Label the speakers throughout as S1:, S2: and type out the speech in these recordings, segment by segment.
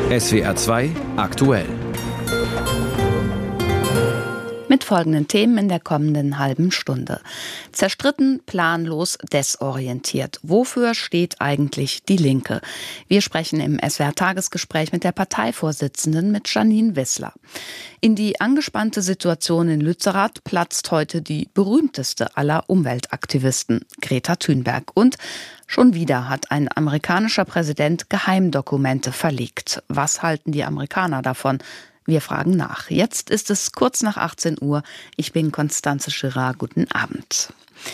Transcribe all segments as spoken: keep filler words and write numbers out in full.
S1: S W R zwei aktuell.
S2: Mit folgenden Themen in der kommenden halben Stunde. Zerstritten, planlos, desorientiert. Wofür steht eigentlich die Linke? Wir sprechen im S W R-Tagesgespräch mit der Parteivorsitzenden, mit Jeanine Wissler. In die angespannte Situation in Lützerath platzt heute die berühmteste aller Umweltaktivisten, Greta Thunberg. Und schon wieder hat ein amerikanischer Präsident Geheimdokumente verlegt. Was halten die Amerikaner davon? Wir fragen nach. Jetzt ist es kurz nach achtzehn Uhr. Ich bin Constanze Girard. Guten Abend.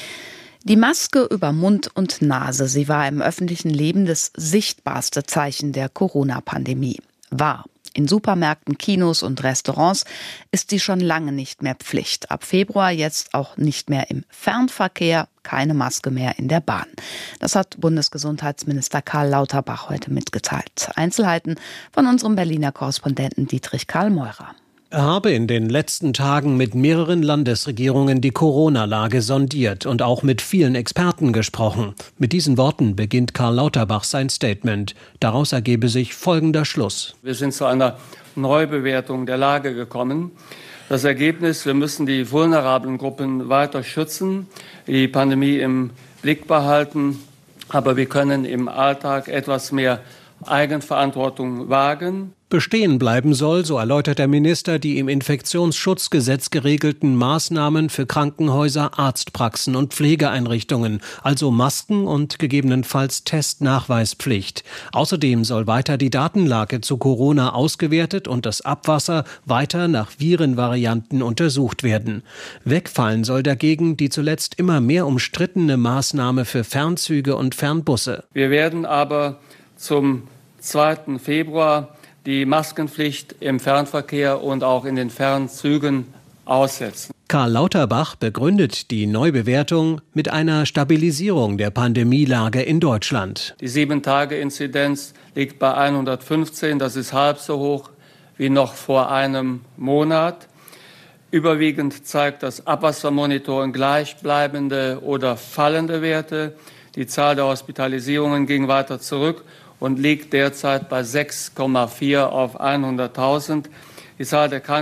S2: Die Maske über Mund und Nase, sie war im öffentlichen Leben das sichtbarste Zeichen der Corona-Pandemie. War. In Supermärkten, Kinos und Restaurants ist sie schon lange nicht mehr Pflicht. Ab Februar jetzt auch nicht mehr im Fernverkehr, keine Maske mehr in der Bahn. Das hat Bundesgesundheitsminister Karl Lauterbach heute mitgeteilt. Einzelheiten von unserem Berliner Korrespondenten Dietrich Karl Meurer.
S3: Er habe in den letzten Tagen mit mehreren Landesregierungen die Corona-Lage sondiert und auch mit vielen Experten gesprochen. Mit diesen Worten beginnt Karl Lauterbach sein Statement. Daraus ergebe sich folgender Schluss.
S4: Wir sind zu einer Neubewertung der Lage gekommen. Das Ergebnis: Wir müssen die vulnerablen Gruppen weiter schützen, die Pandemie im Blick behalten, aber wir können im Alltag etwas mehr Eigenverantwortung wagen.
S3: Bestehen bleiben soll, so erläutert der Minister, die im Infektionsschutzgesetz geregelten Maßnahmen für Krankenhäuser, Arztpraxen und Pflegeeinrichtungen, also Masken und gegebenenfalls Testnachweispflicht. Außerdem soll weiter die Datenlage zu Corona ausgewertet und das Abwasser weiter nach Virenvarianten untersucht werden. Wegfallen soll dagegen die zuletzt immer mehr umstrittene Maßnahme für Fernzüge und Fernbusse.
S4: Wir werden aber zum zweiten Februar die Maskenpflicht im Fernverkehr und auch in den Fernzügen aussetzen.
S3: Karl Lauterbach begründet die Neubewertung mit einer Stabilisierung der Pandemielage in Deutschland.
S4: Die sieben-Tage-Inzidenz liegt bei hundertfünfzehn, das ist halb so hoch wie noch vor einem Monat. Überwiegend zeigt das Abwassermonitoring gleichbleibende oder fallende Werte. Die Zahl der Hospitalisierungen ging weiter zurück und liegt derzeit bei sechs Komma vier auf hunderttausend. Die Zahl der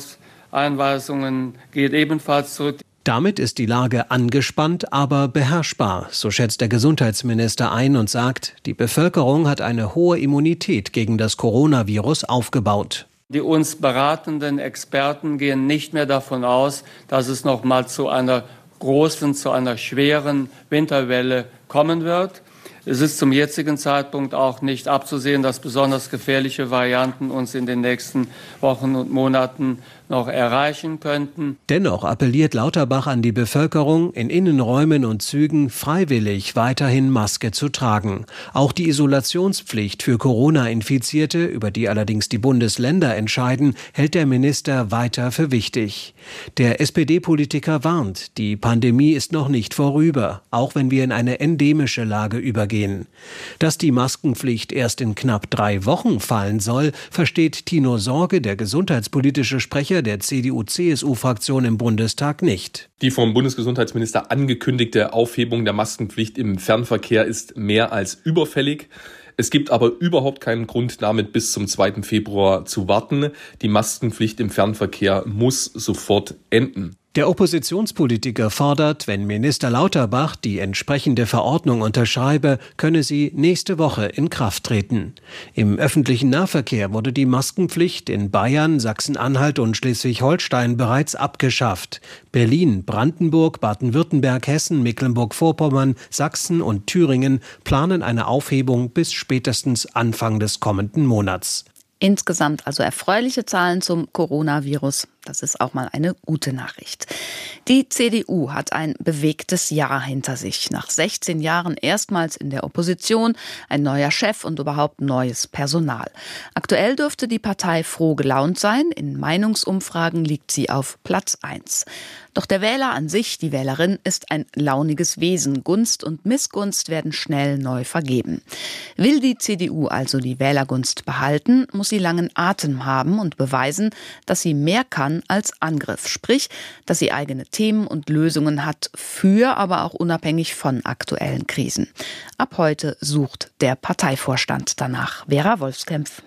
S4: Krankenhauseinweisungen geht ebenfalls zurück.
S3: Damit ist die Lage angespannt, aber beherrschbar, so schätzt der Gesundheitsminister ein und sagt, die Bevölkerung hat eine hohe Immunität gegen das Coronavirus aufgebaut.
S4: Die uns beratenden Experten gehen nicht mehr davon aus, dass es noch mal zu einer großen, zu einer schweren Winterwelle kommen wird. Es ist zum jetzigen Zeitpunkt auch nicht abzusehen, dass besonders gefährliche Varianten uns in den nächsten Wochen und Monaten noch erreichen könnten.
S3: Dennoch appelliert Lauterbach an die Bevölkerung, in Innenräumen und Zügen freiwillig weiterhin Maske zu tragen. Auch die Isolationspflicht für Corona-Infizierte, über die allerdings die Bundesländer entscheiden, hält der Minister weiter für wichtig. Der S P D-Politiker warnt, die Pandemie ist noch nicht vorüber, auch wenn wir in eine endemische Lage übergehen. Dass die Maskenpflicht erst in knapp drei Wochen fallen soll, versteht Tino Sorge, der gesundheitspolitische Sprecher der C D U-C S U-Fraktion im Bundestag, nicht.
S5: Die vom Bundesgesundheitsminister angekündigte Aufhebung der Maskenpflicht im Fernverkehr ist mehr als überfällig. Es gibt aber überhaupt keinen Grund, damit bis zum zweiten Februar zu warten. Die Maskenpflicht im Fernverkehr muss sofort enden.
S3: Der Oppositionspolitiker fordert, wenn Minister Lauterbach die entsprechende Verordnung unterschreibe, könne sie nächste Woche in Kraft treten. Im öffentlichen Nahverkehr wurde die Maskenpflicht in Bayern, Sachsen-Anhalt und Schleswig-Holstein bereits abgeschafft. Berlin, Brandenburg, Baden-Württemberg, Hessen, Mecklenburg-Vorpommern, Sachsen und Thüringen planen eine Aufhebung bis spätestens Anfang des kommenden Monats.
S2: Insgesamt also erfreuliche Zahlen zum Coronavirus. Das ist auch mal eine gute Nachricht. Die C D U hat ein bewegtes Jahr hinter sich. Nach sechzehn Jahren erstmals in der Opposition, ein neuer Chef und überhaupt neues Personal. Aktuell dürfte die Partei froh gelaunt sein. In Meinungsumfragen liegt sie auf Platz eins. Doch der Wähler an sich, die Wählerin, ist ein launiges Wesen. Gunst und Missgunst werden schnell neu vergeben. Will die C D U also die Wählergunst behalten, muss sie langen Atem haben und beweisen, dass sie mehr kann als Angriff. Sprich, dass sie eigene Themen und Lösungen hat für, aber auch unabhängig von aktuellen Krisen. Ab heute sucht der Parteivorstand danach. Vera Wolfskämpf.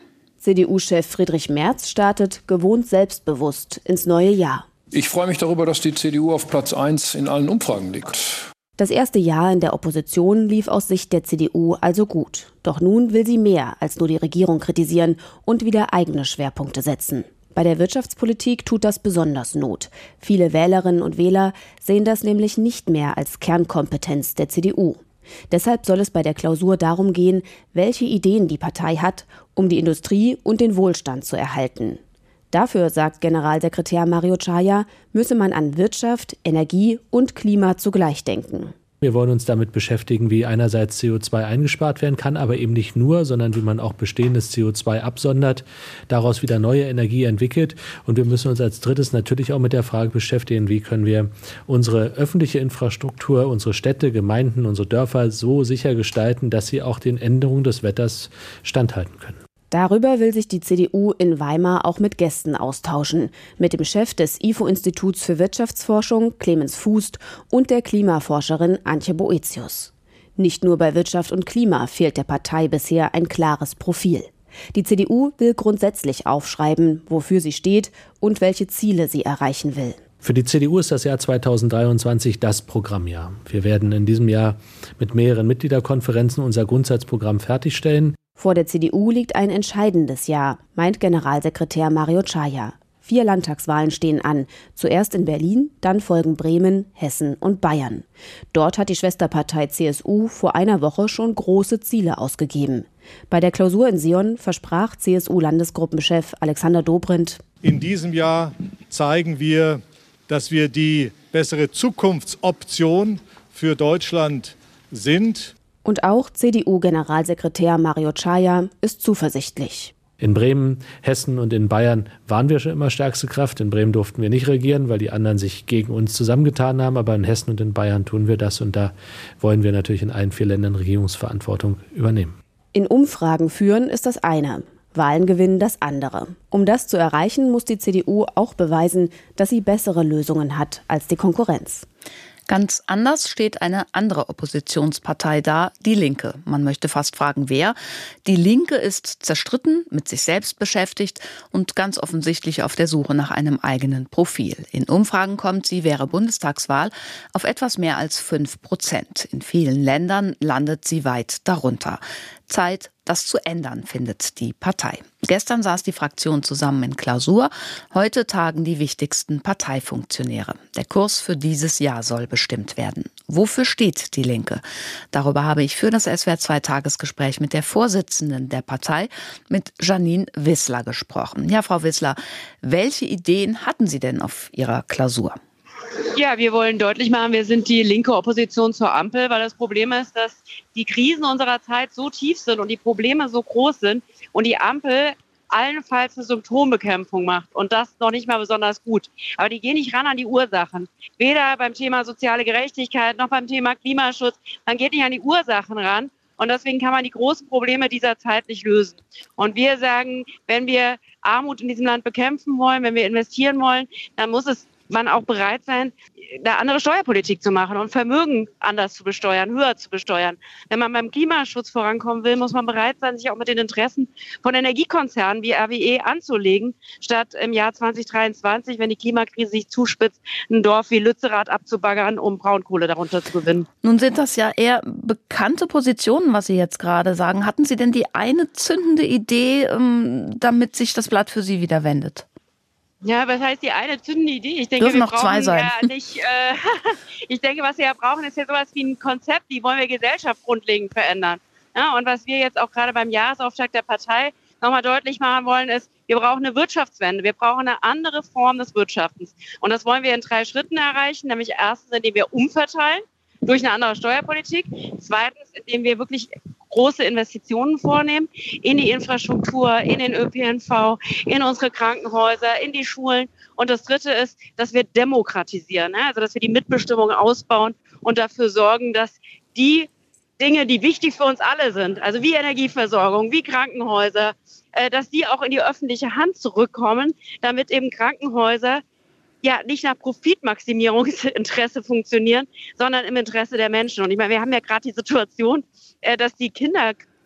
S6: C D U-Chef Friedrich Merz startet gewohnt selbstbewusst ins neue Jahr.
S7: Ich freue mich darüber, dass die C D U auf Platz eins in allen Umfragen liegt.
S6: Das erste Jahr in der Opposition lief aus Sicht der C D U also gut. Doch nun will sie mehr als nur die Regierung kritisieren und wieder eigene Schwerpunkte setzen. Bei der Wirtschaftspolitik tut das besonders Not. Viele Wählerinnen und Wähler sehen das nämlich nicht mehr als Kernkompetenz der C D U. Deshalb soll es bei der Klausur darum gehen, welche Ideen die Partei hat, um die Industrie und den Wohlstand zu erhalten. Dafür, sagt Generalsekretär Mario Chaya, müsse man an Wirtschaft, Energie und Klima zugleich denken.
S8: Wir wollen uns damit beschäftigen, wie einerseits C O zwei eingespart werden kann, aber eben nicht nur, sondern wie man auch bestehendes C O zwei absondert, daraus wieder neue Energie entwickelt. Und wir müssen uns als drittes natürlich auch mit der Frage beschäftigen, wie können wir unsere öffentliche Infrastruktur, unsere Städte, Gemeinden, unsere Dörfer so sicher gestalten, dass sie auch den Änderungen des Wetters standhalten können.
S6: Darüber will sich die C D U in Weimar auch mit Gästen austauschen. Mit dem Chef des I F O-Instituts für Wirtschaftsforschung, Clemens Fußt, und der Klimaforscherin Antje Boetius. Nicht nur bei Wirtschaft und Klima fehlt der Partei bisher ein klares Profil. Die C D U will grundsätzlich aufschreiben, wofür sie steht und welche Ziele sie erreichen will.
S8: Für die C D U ist das Jahr zweitausenddreiundzwanzig das Programmjahr. Wir werden in diesem Jahr mit mehreren Mitgliederkonferenzen unser Grundsatzprogramm fertigstellen.
S6: Vor der C D U liegt ein entscheidendes Jahr, meint Generalsekretär Mario Chaya. Vier Landtagswahlen stehen an. Zuerst in Berlin, dann folgen Bremen, Hessen und Bayern. Dort hat die Schwesterpartei C S U vor einer Woche schon große Ziele ausgegeben. Bei der Klausur in Sion versprach C S U-Landesgruppenchef Alexander Dobrindt:
S9: In diesem Jahr zeigen wir, dass wir die bessere Zukunftsoption für Deutschland sind.
S6: Und auch C D U-Generalsekretär Mario Chaya ist zuversichtlich.
S8: In Bremen, Hessen und in Bayern waren wir schon immer stärkste Kraft. In Bremen durften wir nicht regieren, weil die anderen sich gegen uns zusammengetan haben. Aber in Hessen und in Bayern tun wir das. Und da wollen wir natürlich in allen vier Ländern Regierungsverantwortung übernehmen.
S6: In Umfragen führen ist das eine, Wahlen gewinnen das andere. Um das zu erreichen, muss die C D U auch beweisen, dass sie bessere Lösungen hat als die Konkurrenz.
S2: Ganz anders steht eine andere Oppositionspartei da, die Linke. Man möchte fast fragen, wer. Die Linke ist zerstritten, mit sich selbst beschäftigt und ganz offensichtlich auf der Suche nach einem eigenen Profil. In Umfragen kommt sie, wäre Bundestagswahl, auf etwas mehr als fünf Prozent. In vielen Ländern landet sie weit darunter. Zeit, das zu ändern, findet die Partei. Gestern saß die Fraktion zusammen in Klausur. Heute tagen die wichtigsten Parteifunktionäre. Der Kurs für dieses Jahr soll bestimmt werden. Wofür steht die Linke? Darüber habe ich für das S W R zwei Tagesgespräch mit der Vorsitzenden der Partei, mit Janine Wissler, gesprochen. Ja, Frau Wissler, welche Ideen hatten Sie denn auf Ihrer Klausur?
S10: Ja, wir wollen deutlich machen, wir sind die linke Opposition zur Ampel, weil das Problem ist, dass die Krisen unserer Zeit so tief sind und die Probleme so groß sind und die Ampel allenfalls eine Symptombekämpfung macht und das noch nicht mal besonders gut. Aber die gehen nicht ran an die Ursachen. Weder beim Thema soziale Gerechtigkeit noch beim Thema Klimaschutz. Man geht nicht an die Ursachen ran und deswegen kann man die großen Probleme dieser Zeit nicht lösen. Und wir sagen, wenn wir Armut in diesem Land bekämpfen wollen, wenn wir investieren wollen, dann muss es man auch bereit sein, eine andere Steuerpolitik zu machen und Vermögen anders zu besteuern, höher zu besteuern. Wenn man beim Klimaschutz vorankommen will, muss man bereit sein, sich auch mit den Interessen von Energiekonzernen wie R W E anzulegen, statt im Jahr zwanzig dreiundzwanzig, wenn die Klimakrise sich zuspitzt, ein Dorf wie Lützerath abzubaggern, um Braunkohle darunter zu gewinnen.
S2: Nun sind das ja eher bekannte Positionen, was Sie jetzt gerade sagen. Hatten Sie denn die eine zündende Idee, damit sich das Blatt für Sie wieder wendet?
S10: Ja, was heißt die eine zündende Idee? Ich denke,
S2: Dürfen
S10: wir
S2: noch zwei
S10: brauchen
S2: sein.
S10: ja nicht, äh, ich denke, was wir ja brauchen, ist ja sowas wie ein Konzept, wie wollen wir Gesellschaft grundlegend verändern. Ja, und was wir jetzt auch gerade beim Jahresauftakt der Partei nochmal deutlich machen wollen, ist, wir brauchen eine Wirtschaftswende. Wir brauchen eine andere Form des Wirtschaftens. Und das wollen wir in drei Schritten erreichen, nämlich erstens, indem wir umverteilen durch eine andere Steuerpolitik. Zweitens, indem wir wirklich große Investitionen vornehmen in die Infrastruktur, in den Ö P N V, in unsere Krankenhäuser, in die Schulen. Und das Dritte ist, dass wir demokratisieren, also dass wir die Mitbestimmung ausbauen und dafür sorgen, dass die Dinge, die wichtig für uns alle sind, also wie Energieversorgung, wie Krankenhäuser, dass die auch in die öffentliche Hand zurückkommen, damit eben Krankenhäuser ja nicht nach Profitmaximierungsinteresse funktionieren, sondern im Interesse der Menschen. Und ich meine, wir haben ja gerade die Situation, dass die Kinder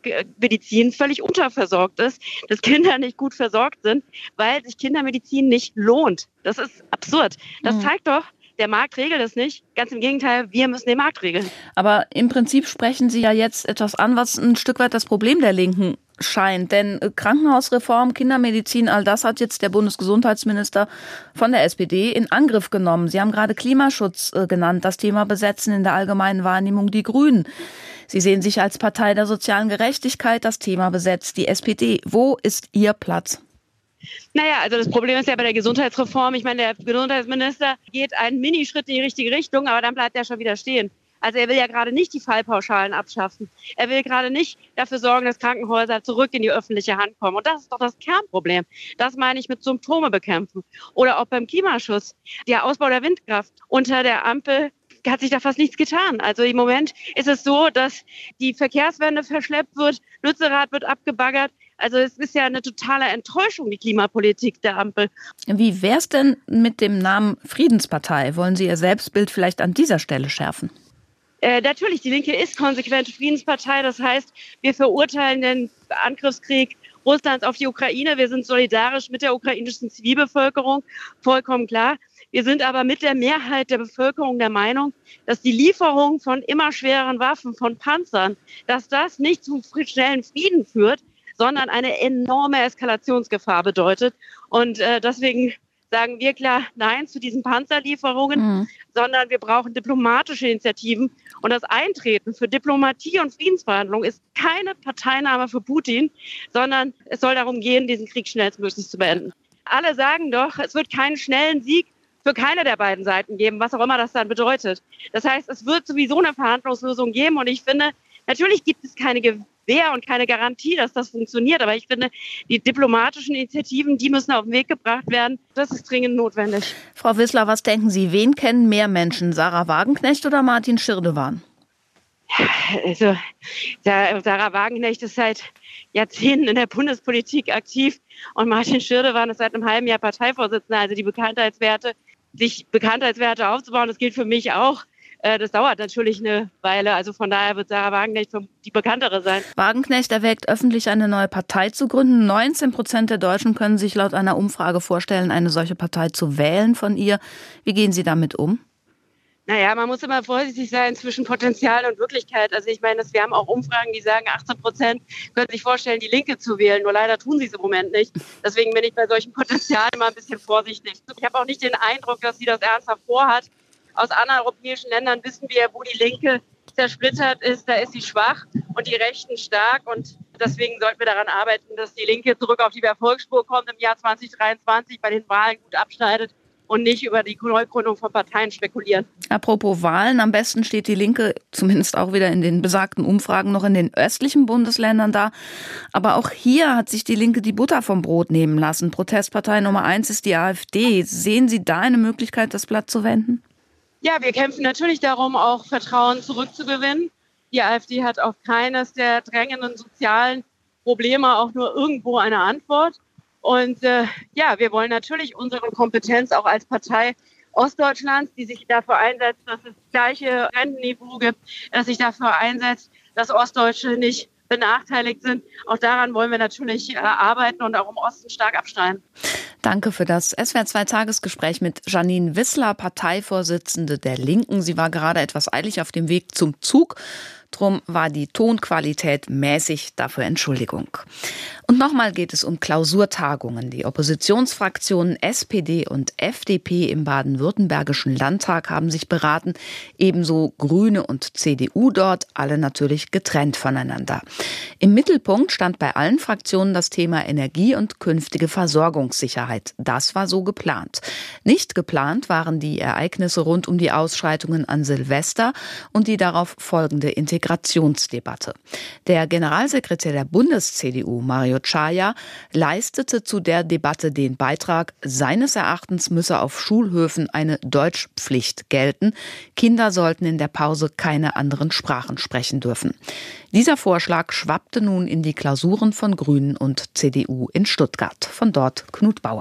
S10: Medizin völlig unterversorgt ist, dass Kinder nicht gut versorgt sind, weil sich Kindermedizin nicht lohnt. Das ist absurd. Das mhm. zeigt doch, der Markt regelt es nicht. Ganz im Gegenteil, wir müssen den Markt regeln.
S2: Aber im Prinzip sprechen Sie ja jetzt etwas an, was ein Stück weit das Problem der Linken scheint. Denn Krankenhausreform, Kindermedizin, all das hat jetzt der Bundesgesundheitsminister von der S P D in Angriff genommen. Sie haben gerade Klimaschutz äh, genannt, das Thema besetzen in der allgemeinen Wahrnehmung die Grünen. Sie sehen sich als Partei der sozialen Gerechtigkeit, das Thema besetzt die S P D. Wo ist Ihr Platz?
S10: Naja, also das Problem ist ja bei der Gesundheitsreform, ich meine, der Gesundheitsminister geht einen Minischritt in die richtige Richtung, aber dann bleibt er schon wieder stehen. Also er will ja gerade nicht die Fallpauschalen abschaffen. Er will gerade nicht dafür sorgen, dass Krankenhäuser zurück in die öffentliche Hand kommen. Und das ist doch das Kernproblem. Das meine ich mit Symptome bekämpfen. Oder auch beim Klimaschutz. Der Ausbau der Windkraft unter der Ampel hat sich da fast nichts getan. Also im Moment ist es so, dass die Verkehrswende verschleppt wird, Lützerath wird abgebaggert. Also es ist ja eine totale Enttäuschung, die Klimapolitik der Ampel.
S2: Wie wäre es denn mit dem Namen Friedenspartei? Wollen Sie Ihr Selbstbild vielleicht an dieser Stelle schärfen?
S10: Äh, natürlich, die Linke ist konsequente Friedenspartei. Das heißt, wir verurteilen den Angriffskrieg Russlands auf die Ukraine. Wir sind solidarisch mit der ukrainischen Zivilbevölkerung, vollkommen klar. Wir sind aber mit der Mehrheit der Bevölkerung der Meinung, dass die Lieferung von immer schwereren Waffen, von Panzern, dass das nicht zum schnellen Frieden führt, sondern eine enorme Eskalationsgefahr bedeutet. Und äh, deswegen sagen wir klar Nein zu diesen Panzerlieferungen, mhm. sondern wir brauchen diplomatische Initiativen. Und das Eintreten für Diplomatie und Friedensverhandlungen ist keine Parteinahme für Putin, sondern es soll darum gehen, diesen Krieg schnellstmöglich zu beenden. Alle sagen doch, es wird keinen schnellen Sieg für keine der beiden Seiten geben, was auch immer das dann bedeutet. Das heißt, es wird sowieso eine Verhandlungslösung geben. Und ich finde, natürlich gibt es keine Gewähr und keine Garantie, dass das funktioniert. Aber ich finde, die diplomatischen Initiativen, die müssen auf den Weg gebracht werden. Das ist dringend notwendig.
S2: Frau Wissler, was denken Sie? Wen kennen mehr Menschen? Sarah Wagenknecht oder Martin Schirdewan?
S10: Also, Sarah Wagenknecht ist seit Jahrzehnten in der Bundespolitik aktiv und Martin Schirdewan ist seit einem halben Jahr Parteivorsitzender. Also die Bekanntheitswerte, sich Bekanntheitswerte aufzubauen, das gilt für mich auch. Das dauert natürlich eine Weile, also von daher wird Sarah Wagenknecht die bekanntere sein.
S2: Wagenknecht erwägt öffentlich, eine neue Partei zu gründen. neunzehn Prozent der Deutschen können sich laut einer Umfrage vorstellen, eine solche Partei zu wählen von ihr. Wie gehen Sie damit um?
S10: Naja, man muss immer vorsichtig sein zwischen Potenzial und Wirklichkeit. Also ich meine, wir haben auch Umfragen, die sagen, achtzehn Prozent können sich vorstellen, die Linke zu wählen. Nur leider tun sie es im Moment nicht. Deswegen bin ich bei solchen Potenzialen immer ein bisschen vorsichtig. Ich habe auch nicht den Eindruck, dass sie das ernsthaft vorhat. Aus anderen europäischen Ländern wissen wir, wo die Linke zersplittert ist, da ist sie schwach und die Rechten stark. Und deswegen sollten wir daran arbeiten, dass die Linke zurück auf die Erfolgsspur kommt im Jahr zwanzig dreiundzwanzig, bei den Wahlen gut abschneidet und nicht über die Neugründung von Parteien spekulieren.
S2: Apropos Wahlen, am besten steht die Linke, zumindest auch wieder in den besagten Umfragen, noch in den östlichen Bundesländern da. Aber auch hier hat sich die Linke die Butter vom Brot nehmen lassen. Protestpartei Nummer eins ist die AfD. Sehen Sie da eine Möglichkeit, das Blatt zu wenden?
S10: Ja, wir kämpfen natürlich darum, auch Vertrauen zurückzugewinnen. Die AfD hat auf keines der drängenden sozialen Probleme auch nur irgendwo eine Antwort. Und äh, ja, wir wollen natürlich unsere Kompetenz auch als Partei Ostdeutschlands, die sich dafür einsetzt, dass es gleiche Rentenniveau gibt, dass sich dafür einsetzt, dass Ostdeutsche nicht benachteiligt sind. Auch daran wollen wir natürlich äh, arbeiten und auch im Osten stark abschneiden.
S2: Danke für das S W R zwei Tagesgespräch mit Janine Wissler, Parteivorsitzende der Linken. Sie war gerade etwas eilig auf dem Weg zum Zug. Drum war die Tonqualität mäßig, dafür Entschuldigung. Und nochmal geht es um Klausurtagungen. Die Oppositionsfraktionen S P D und F D P im baden-württembergischen Landtag haben sich beraten, ebenso Grüne und C D U dort, alle natürlich getrennt voneinander. Im Mittelpunkt stand bei allen Fraktionen das Thema Energie und künftige Versorgungssicherheit. Das war so geplant. Nicht geplant waren die Ereignisse rund um die Ausschreitungen an Silvester und die darauf folgende Integration. Integrationsdebatte. Der Generalsekretär der Bundes-C D U, Mario Chaya, leistete zu der Debatte den Beitrag, seines Erachtens müsse auf Schulhöfen eine Deutschpflicht gelten. Kinder sollten in der Pause keine anderen Sprachen sprechen dürfen. Dieser Vorschlag schwappte nun in die Klausuren von Grünen und C D U in Stuttgart. Von dort Knut Bauer.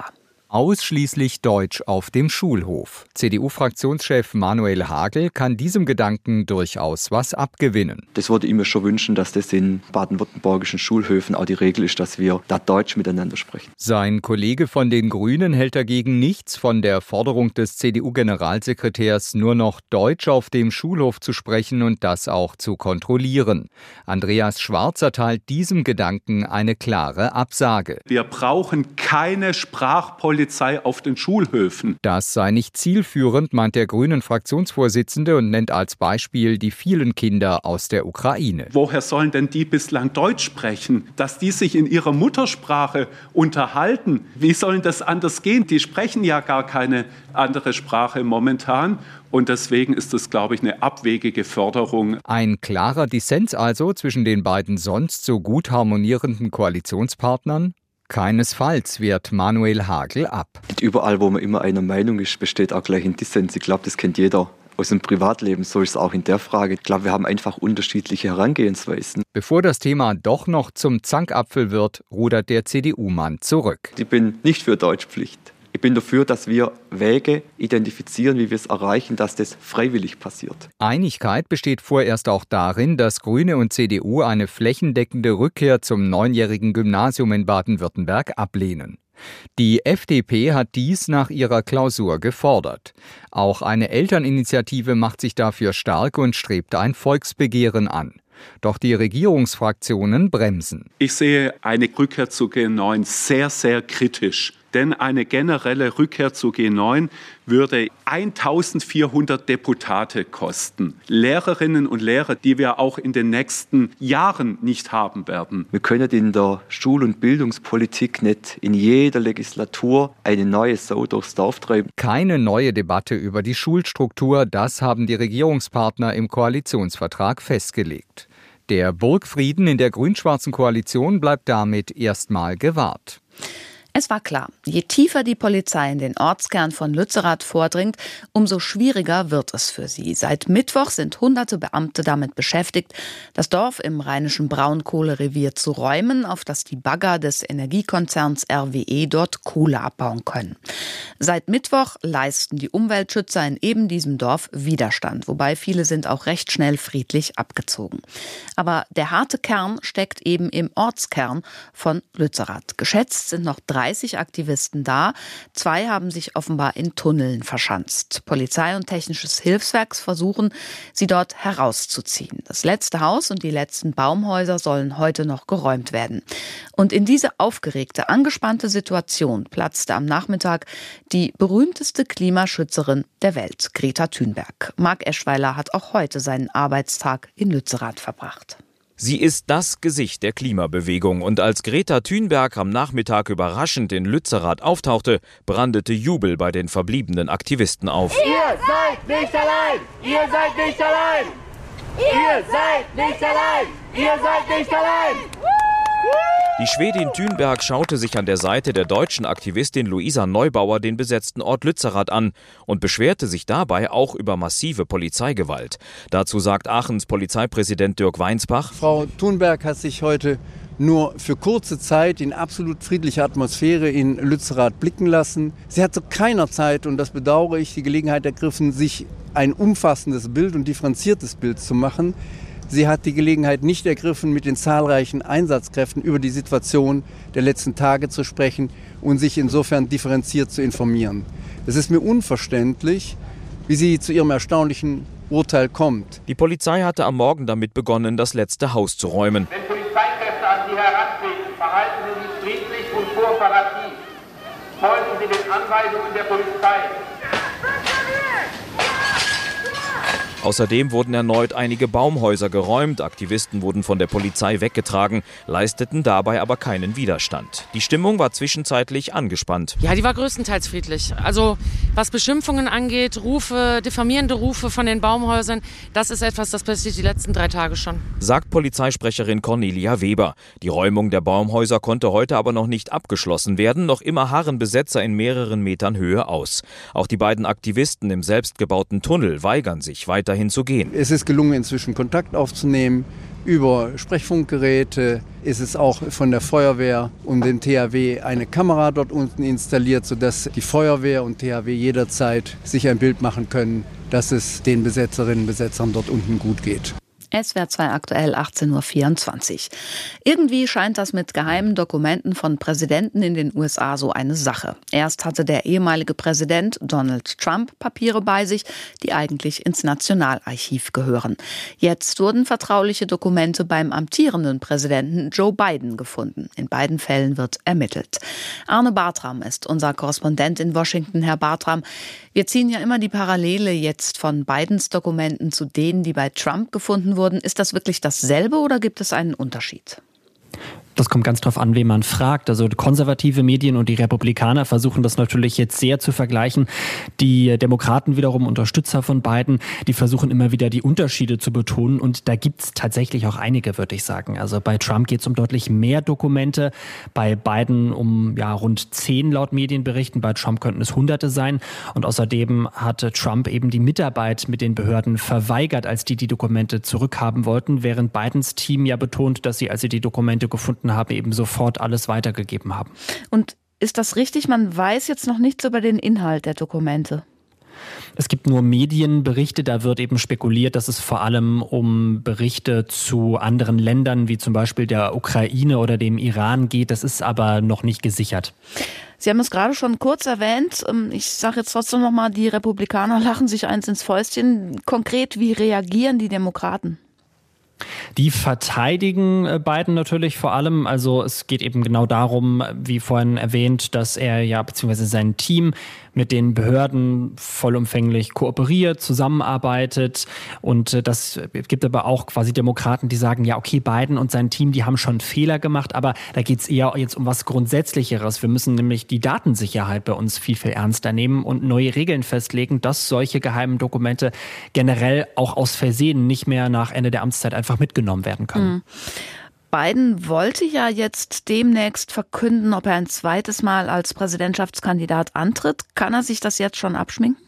S11: Ausschließlich Deutsch auf dem Schulhof. C D U-Fraktionschef Manuel Hagel kann diesem Gedanken durchaus was abgewinnen.
S12: Das würde ich mir schon wünschen, dass das in baden-württembergischen Schulhöfen auch die Regel ist, dass wir da Deutsch miteinander sprechen.
S11: Sein Kollege von den Grünen hält dagegen nichts von der Forderung des C D U-Generalsekretärs, nur noch Deutsch auf dem Schulhof zu sprechen und das auch zu kontrollieren. Andreas Schwarz erteilt diesem Gedanken eine klare Absage.
S13: Wir brauchen keine Sprachpolitik Polizei auf den Schulhöfen.
S11: Das sei nicht zielführend, meint der Grünen-Fraktionsvorsitzende und nennt als Beispiel die vielen Kinder aus der Ukraine.
S13: Woher sollen denn die bislang Deutsch sprechen? Dass die sich in ihrer Muttersprache unterhalten, wie soll das anders gehen? Die sprechen ja gar keine andere Sprache momentan. Und deswegen ist es, glaube ich, eine abwegige Förderung.
S11: Ein klarer Dissens also zwischen den beiden sonst so gut harmonierenden Koalitionspartnern? Keinesfalls wehrt Manuel Hagel ab.
S12: Nicht überall, wo man immer einer Meinung ist, besteht auch gleich ein Dissens. Ich glaube, das kennt jeder aus dem Privatleben. So ist es auch in der Frage. Ich glaube, wir haben einfach unterschiedliche Herangehensweisen.
S11: Bevor das Thema doch noch zum Zankapfel wird, rudert der C D U-Mann zurück.
S12: Ich bin nicht für Deutschpflicht. Ich bin dafür, dass wir Wege identifizieren, wie wir es erreichen, dass das freiwillig passiert.
S11: Einigkeit besteht vorerst auch darin, dass Grüne und C D U eine flächendeckende Rückkehr zum neunjährigen Gymnasium in Baden-Württemberg ablehnen. Die F D P hat dies nach ihrer Klausur gefordert. Auch eine Elterninitiative macht sich dafür stark und strebt ein Volksbegehren an. Doch die Regierungsfraktionen bremsen.
S13: Ich sehe eine Rückkehr zu G neun sehr, sehr kritisch. Denn eine generelle Rückkehr zu G neun würde eintausendvierhundert Deputate kosten. Lehrerinnen und Lehrer, die wir auch in den nächsten Jahren nicht haben werden.
S12: Wir können in der Schul- und Bildungspolitik nicht in jeder Legislatur eine neue Sau durchs Dorf treiben.
S11: Keine neue Debatte über die Schulstruktur, das haben die Regierungspartner im Koalitionsvertrag festgelegt. Der Burgfrieden in der grün-schwarzen Koalition bleibt damit erstmal gewahrt.
S2: Es war klar, je tiefer die Polizei in den Ortskern von Lützerath vordringt, umso schwieriger wird es für sie. Seit Mittwoch sind hunderte Beamte damit beschäftigt, das Dorf im rheinischen Braunkohlerevier zu räumen, auf das die Bagger des Energiekonzerns R W E dort Kohle abbauen können. Seit Mittwoch leisten die Umweltschützer in eben diesem Dorf Widerstand, wobei viele sind auch recht schnell friedlich abgezogen. Aber der harte Kern steckt eben im Ortskern von Lützerath. Geschätzt sind noch dreißig Aktivisten da. Zwei haben sich offenbar in Tunneln verschanzt. Polizei und technisches Hilfswerk versuchen, sie dort herauszuziehen. Das letzte Haus und die letzten Baumhäuser sollen heute noch geräumt werden. Und in diese aufgeregte, angespannte Situation platzte am Nachmittag die berühmteste Klimaschützerin der Welt, Greta Thunberg. Marc Eschweiler hat auch heute seinen Arbeitstag in Lützerath verbracht.
S14: Sie ist das Gesicht der Klimabewegung und als Greta Thunberg am Nachmittag überraschend in Lützerath auftauchte, brandete Jubel bei den verbliebenen Aktivisten auf.
S15: Ihr seid nicht allein! Ihr seid nicht allein! Ihr seid nicht allein! Ihr seid nicht allein!
S14: Die Schwedin Thunberg schaute sich an der Seite der deutschen Aktivistin Luisa Neubauer den besetzten Ort Lützerath an und beschwerte sich dabei auch über massive Polizeigewalt. Dazu sagt Aachens Polizeipräsident Dirk Weinsbach:
S16: Frau Thunberg hat sich heute nur für kurze Zeit in absolut friedlicher Atmosphäre in Lützerath blicken lassen. Sie hat zu keiner Zeit, und das bedauere ich, die Gelegenheit ergriffen, sich ein umfassendes Bild und differenziertes Bild zu machen. Sie hat die Gelegenheit nicht ergriffen, mit den zahlreichen Einsatzkräften über die Situation der letzten Tage zu sprechen und sich insofern differenziert zu informieren. Es ist mir unverständlich, wie sie zu ihrem erstaunlichen Urteil kommt.
S14: Die Polizei hatte am Morgen damit begonnen, das letzte Haus zu räumen.
S15: Wenn Polizeikräfte an Sie herantreten, verhalten Sie sich friedlich und kooperativ. Folgen Sie den Anweisungen der Polizei.
S14: Außerdem wurden erneut einige Baumhäuser geräumt, Aktivisten wurden von der Polizei weggetragen, leisteten dabei aber keinen Widerstand. Die Stimmung war zwischenzeitlich angespannt.
S17: Ja, die war größtenteils friedlich. Also was Beschimpfungen angeht, Rufe, diffamierende Rufe von den Baumhäusern, das ist etwas, das passiert die letzten drei Tage schon.
S14: Sagt Polizeisprecherin Cornelia Weber. Die Räumung der Baumhäuser konnte heute aber noch nicht abgeschlossen werden. Noch immer harren Besetzer in mehreren Metern Höhe aus. Auch die beiden Aktivisten im selbstgebauten Tunnel weigern sich weiterhin zu gehen.
S16: Es ist gelungen, inzwischen Kontakt aufzunehmen über Sprechfunkgeräte ist es auch von der Feuerwehr und dem T H W eine Kamera dort unten installiert, sodass die Feuerwehr und T H W jederzeit sich ein Bild machen können, dass es den Besetzerinnen und Besetzern dort unten gut geht.
S2: S W R zwei aktuell achtzehn Uhr vierundzwanzig. Irgendwie scheint das mit geheimen Dokumenten von Präsidenten in den U S A so eine Sache. Erst hatte der ehemalige Präsident Donald Trump Papiere bei sich, die eigentlich ins Nationalarchiv gehören. Jetzt wurden vertrauliche Dokumente beim amtierenden Präsidenten Joe Biden gefunden. In beiden Fällen wird ermittelt. Arne Bartram ist unser Korrespondent in Washington. Herr Bartram, wir ziehen ja immer die Parallele jetzt von Bidens Dokumenten zu denen, die bei Trump gefunden wurden. Ist das wirklich dasselbe oder gibt es einen Unterschied?
S18: Das kommt ganz drauf an, wen man fragt. Also konservative Medien und die Republikaner versuchen das natürlich jetzt sehr zu vergleichen. Die Demokraten wiederum, Unterstützer von Biden, die versuchen immer wieder die Unterschiede zu betonen. Und da gibt es tatsächlich auch einige, würde ich sagen. Also bei Trump geht es um deutlich mehr Dokumente, bei Biden um ja rund zehn laut Medienberichten. Bei Trump könnten es Hunderte sein. Und außerdem hatte Trump eben die Mitarbeit mit den Behörden verweigert, als die die Dokumente zurückhaben wollten, während Bidens Team ja betont, dass sie, als sie die Dokumente gefunden haben, eben sofort alles weitergegeben haben.
S2: Und ist das richtig? Man weiß jetzt noch nichts über den Inhalt der Dokumente.
S18: Es gibt nur Medienberichte, da wird eben spekuliert, dass es vor allem um Berichte zu anderen Ländern, wie zum Beispiel der Ukraine oder dem Iran geht. Das ist aber noch nicht gesichert.
S2: Sie haben es gerade schon kurz erwähnt. Ich sage jetzt trotzdem noch mal, die Republikaner lachen sich eins ins Fäustchen. Konkret, wie reagieren die Demokraten?
S18: Die verteidigen Biden natürlich vor allem. Also es geht eben genau darum, wie vorhin erwähnt, dass er ja beziehungsweise sein Team mit den Behörden vollumfänglich kooperiert, zusammenarbeitet. Und das gibt aber auch quasi Demokraten, die sagen, ja okay, Biden und sein Team, die haben schon Fehler gemacht, aber da geht es eher jetzt um was Grundsätzlicheres. Wir müssen nämlich die Datensicherheit bei uns viel, viel ernster nehmen und neue Regeln festlegen, dass solche geheimen Dokumente generell auch aus Versehen nicht mehr nach Ende der Amtszeit einfach mitgenommen werden können.
S2: Mhm. Biden wollte ja jetzt demnächst verkünden, ob er ein zweites Mal als Präsidentschaftskandidat antritt. Kann er sich das jetzt schon abschminken?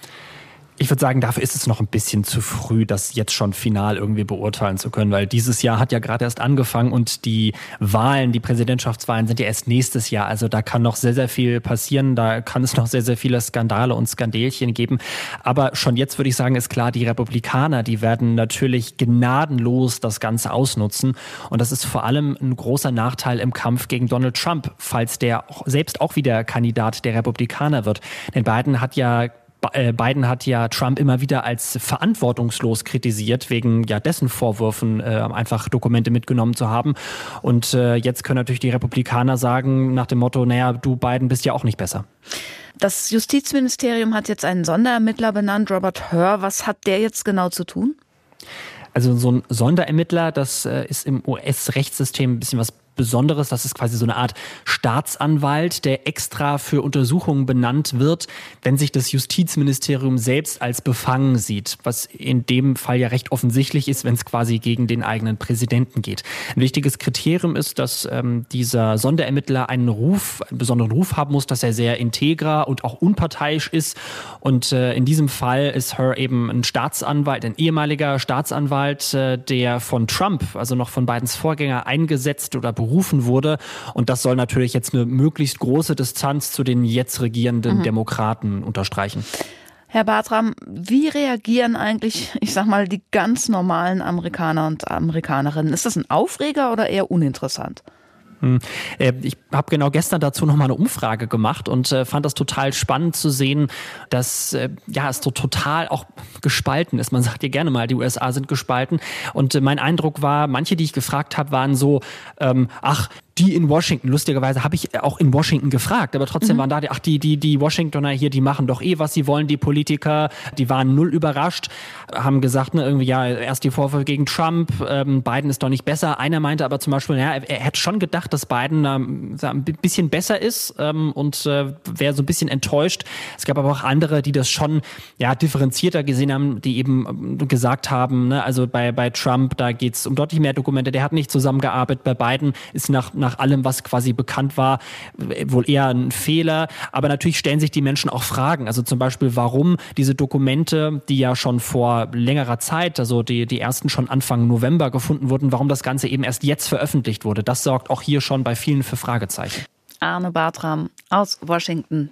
S18: Ich würde sagen, dafür ist es noch ein bisschen zu früh, das jetzt schon final irgendwie beurteilen zu können, weil dieses Jahr hat ja gerade erst angefangen und die Wahlen, die Präsidentschaftswahlen sind ja erst nächstes Jahr. Also da kann noch sehr, sehr viel passieren, da kann es noch sehr, sehr viele Skandale und Skandelchen geben. Aber schon jetzt würde ich sagen, ist klar, die Republikaner, die werden natürlich gnadenlos das Ganze ausnutzen. Und das ist vor allem ein großer Nachteil im Kampf gegen Donald Trump, falls der auch selbst auch wieder Kandidat der Republikaner wird. Denn Biden hat ja Biden hat ja Trump immer wieder als verantwortungslos kritisiert, wegen ja dessen Vorwürfen, äh, einfach Dokumente mitgenommen zu haben. Und äh, jetzt können natürlich die Republikaner sagen, nach dem Motto, naja, du Biden bist ja auch nicht besser.
S2: Das Justizministerium hat jetzt einen Sonderermittler benannt, Robert Hur. Was hat der jetzt genau zu tun?
S18: Also so ein Sonderermittler, das äh, ist im U S-Rechtssystem ein bisschen was Besonderes. Das ist quasi so eine Art Staatsanwalt, der extra für Untersuchungen benannt wird, wenn sich das Justizministerium selbst als befangen sieht, was in dem Fall ja recht offensichtlich ist, wenn es quasi gegen den eigenen Präsidenten geht. Ein wichtiges Kriterium ist, dass ähm, dieser Sonderermittler einen Ruf, einen besonderen Ruf haben muss, dass er sehr integrer und auch unparteiisch ist. Und äh, in diesem Fall ist Hur eben ein Staatsanwalt, ein ehemaliger Staatsanwalt, äh, der von Trump, also noch von Bidens Vorgänger, eingesetzt oder berufen wurde. Und das soll natürlich jetzt eine möglichst große Distanz zu den jetzt regierenden mhm. Demokraten unterstreichen.
S2: Herr Bartram, wie reagieren eigentlich, ich sag mal, die ganz normalen Amerikaner und Amerikanerinnen? Ist das ein Aufreger oder eher uninteressant?
S18: Ich habe genau gestern dazu noch mal eine Umfrage gemacht und äh, fand das total spannend zu sehen, dass äh, ja es so total auch gespalten ist. Man sagt ja gerne mal, die U S A sind gespalten. Und äh, mein Eindruck war, manche, die ich gefragt habe, waren so, ähm, ach, die in Washington, lustigerweise habe ich auch in Washington gefragt, aber trotzdem mhm. waren da, die, ach, die, die, die Washingtoner hier, die machen doch eh, was sie wollen, die Politiker, die waren null überrascht, haben gesagt, ne, irgendwie, ja, erst die Vorwürfe gegen Trump, ähm, Biden ist doch nicht besser. Einer meinte aber zum Beispiel, ja, er, er hätte schon gedacht, dass Biden ähm, ein bisschen besser ist ähm, und äh, wäre so ein bisschen enttäuscht. Es gab aber auch andere, die das schon, ja, differenzierter gesehen haben, die eben ähm, gesagt haben, ne, also bei, bei Trump, da geht's um deutlich mehr Dokumente, der hat nicht zusammengearbeitet, bei Biden ist nach nach allem, was quasi bekannt war, wohl eher ein Fehler. Aber natürlich stellen sich die Menschen auch Fragen. Also zum Beispiel, warum diese Dokumente, die ja schon vor längerer Zeit, also die, die ersten schon Anfang November gefunden wurden, warum das Ganze eben erst jetzt veröffentlicht wurde. Das sorgt auch hier schon bei vielen für Fragezeichen.
S2: Arne Bartram aus Washington.